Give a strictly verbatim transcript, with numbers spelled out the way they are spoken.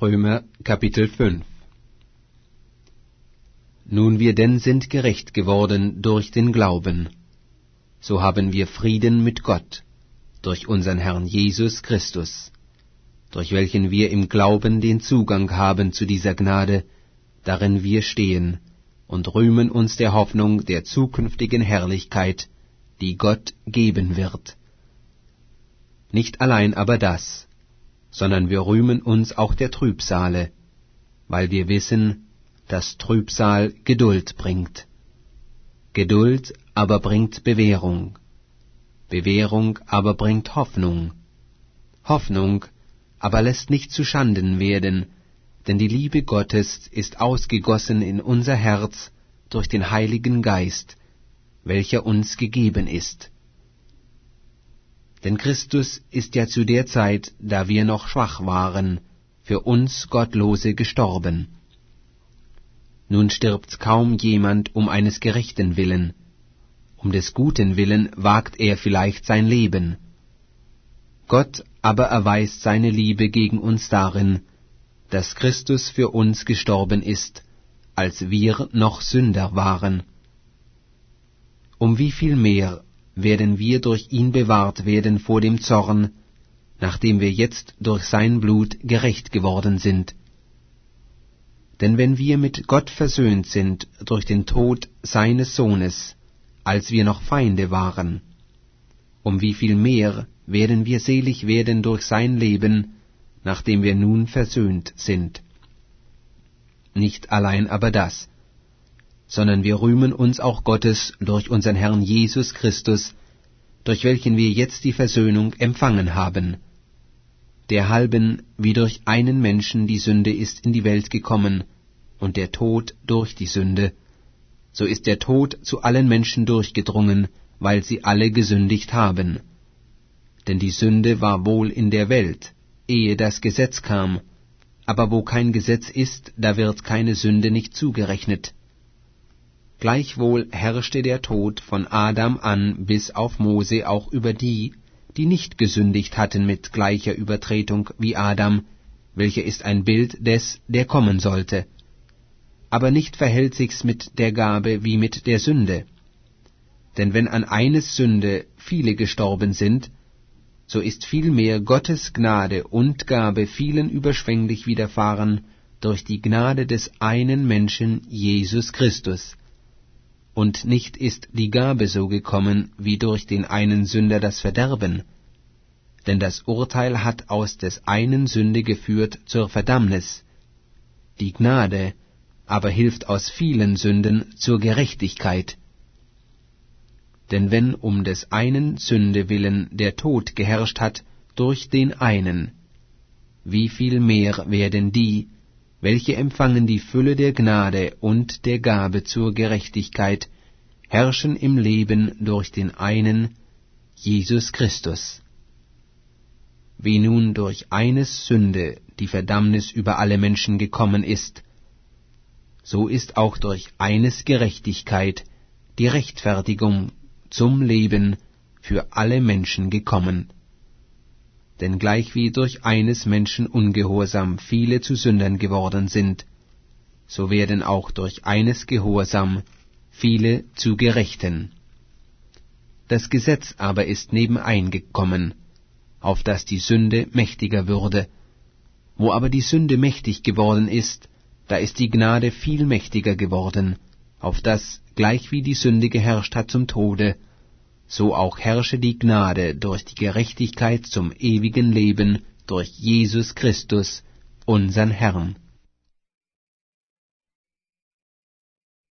Römer Kapitel fünf. Nun wir denn sind gerecht geworden durch den Glauben, so haben wir Frieden mit Gott, durch unseren Herrn Jesus Christus, durch welchen wir im Glauben den Zugang haben zu dieser Gnade, darin wir stehen, und rühmen uns der Hoffnung der zukünftigen Herrlichkeit, die Gott geben wird. Nicht allein aber das, sondern wir rühmen uns auch der Trübsale, weil wir wissen, dass Trübsal Geduld bringt. Geduld aber bringt Bewährung, Bewährung aber bringt Hoffnung, Hoffnung aber lässt nicht zuschanden werden, denn die Liebe Gottes ist ausgegossen in unser Herz durch den Heiligen Geist, welcher uns gegeben ist. Denn Christus ist ja zu der Zeit, da wir noch schwach waren, für uns Gottlose gestorben. Nun stirbt kaum jemand um eines Gerechten willen, um des Guten willen wagt er vielleicht sein Leben. Gott aber erweist seine Liebe gegen uns darin, dass Christus für uns gestorben ist, als wir noch Sünder waren. Um wie viel mehr werden wir durch ihn bewahrt werden vor dem Zorn, nachdem wir jetzt durch sein Blut gerecht geworden sind. Denn wenn wir mit Gott versöhnt sind durch den Tod seines Sohnes, als wir noch Feinde waren, um wie viel mehr werden wir selig werden durch sein Leben, nachdem wir nun versöhnt sind. Nicht allein aber das, sondern wir rühmen uns auch Gottes durch unseren Herrn Jesus Christus, durch welchen wir jetzt die Versöhnung empfangen haben. Derhalben, wie durch einen Menschen die Sünde ist in die Welt gekommen, und der Tod durch die Sünde, so ist der Tod zu allen Menschen durchgedrungen, weil sie alle gesündigt haben. Denn die Sünde war wohl in der Welt, ehe das Gesetz kam, aber wo kein Gesetz ist, da wird keine Sünde nicht zugerechnet. Gleichwohl herrschte der Tod von Adam an bis auf Mose auch über die, die nicht gesündigt hatten mit gleicher Übertretung wie Adam, welcher ist ein Bild des, der kommen sollte. Aber nicht verhält sich's mit der Gabe wie mit der Sünde. Denn wenn an eines Sünde viele gestorben sind, so ist vielmehr Gottes Gnade und Gabe vielen überschwänglich widerfahren durch die Gnade des einen Menschen Jesus Christus. Und nicht ist die Gabe so gekommen, wie durch den einen Sünder das Verderben. Denn das Urteil hat aus des einen Sünde geführt zur Verdammnis. Die Gnade aber hilft aus vielen Sünden zur Gerechtigkeit. Denn wenn um des einen Sünde willen der Tod geherrscht hat durch den einen, wie viel mehr werden die, welche empfangen die Fülle der Gnade und der Gabe zur Gerechtigkeit, herrschen im Leben durch den einen, Jesus Christus. Wie nun durch eines Sünde die Verdammnis über alle Menschen gekommen ist, so ist auch durch eines Gerechtigkeit die Rechtfertigung zum Leben für alle Menschen gekommen. Denn gleichwie durch eines Menschen Ungehorsam viele zu Sündern geworden sind, so werden auch durch eines Gehorsam viele zu Gerechten. Das Gesetz aber ist nebeneingekommen, auf dass die Sünde mächtiger würde. Wo aber die Sünde mächtig geworden ist, da ist die Gnade viel mächtiger geworden, auf dass, gleichwie die Sünde geherrscht hat zum Tode, so auch herrsche die Gnade durch die Gerechtigkeit zum ewigen Leben durch Jesus Christus, unsern Herrn.